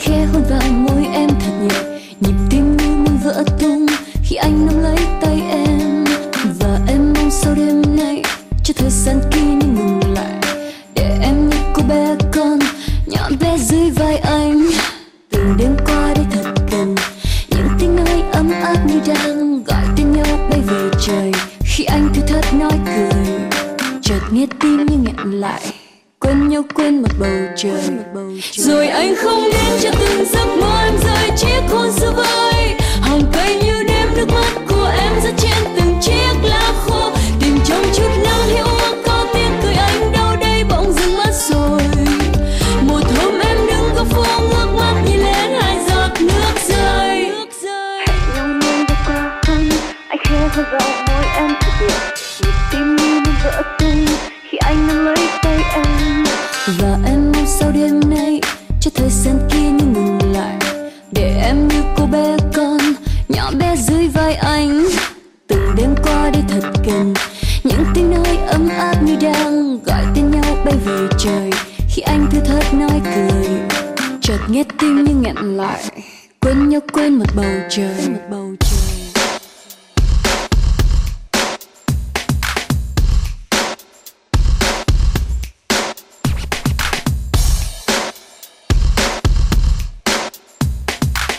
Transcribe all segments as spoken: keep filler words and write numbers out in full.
khẽ hôn vào môi em thật nhẹ, nhịp tim như muốn vỡ tung khi anh nắm lấy tay em. Và em mong sau đêm nay cho thời gian kia như ngừng lại, để em như cô bé con nhỏ bé dưới vai anh. Từng đêm qua đây thật gần, những tiếng nói ấm áp như đang gọi tên nhau bay về trời. Khi anh thư thớt nói cười, chợt nghe tim như nghẹn lại, quên nhau quên một bầu trời. Rồi anh không đến cho từng giấc mơ em rơi chiếc hôn xưa vơi. Hàng cây như đêm nước mắt của em rơi trên từng chiếc lá khô. Tìm trong chút nắng hiu có tiếng cười anh đâu đây bỗng dừng mất rồi. Một hôm em đứng góc phố ngước mắt nhìn lên hai giọt nước rơi. Hẹn nhau đi qua thân, anh khẽ hôn vào môi em thật nhẹ, nhịp tim như muốn vỡ tung khi anh nắm lấy tay em. Và em mong sau đêm nay cho thời gian kia như ngừng lại, để em như cô bé con nhỏ bé dưới vai anh. Từng đêm qua đây thật gần, những tiếng nói ấm áp như đang gọi tên nhau bay về trời. Khi anh thư thớt nói cười, chợt nghe tim như nghẹn lại, quên nhau quên một bầu trời.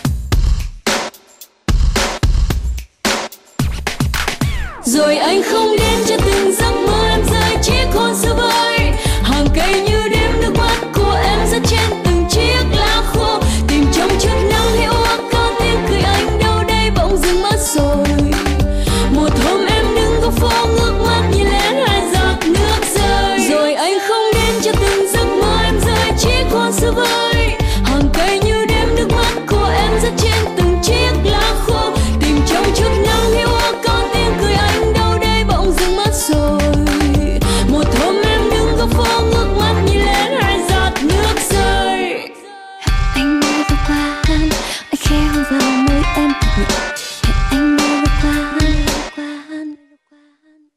Rồi anh không